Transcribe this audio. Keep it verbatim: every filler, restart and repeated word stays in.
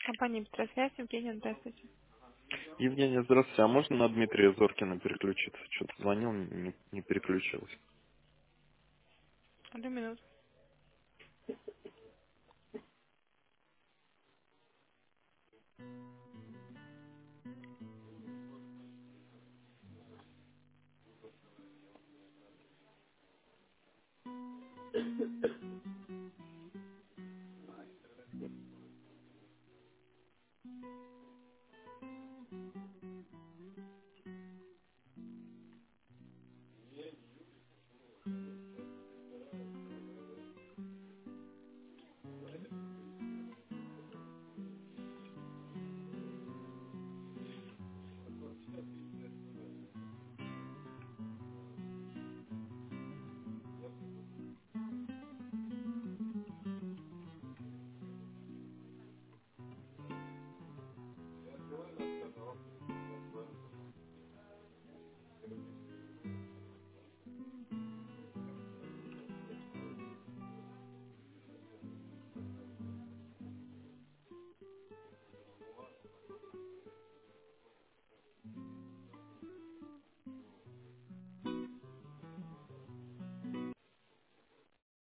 Компания «Быстросвязь», Евгения, здравствуйте. Евгений, здравствуйте. А можно на Дмитрия Зоркина переключиться? Что-то звонил, не, не переключилось. Одну минуту.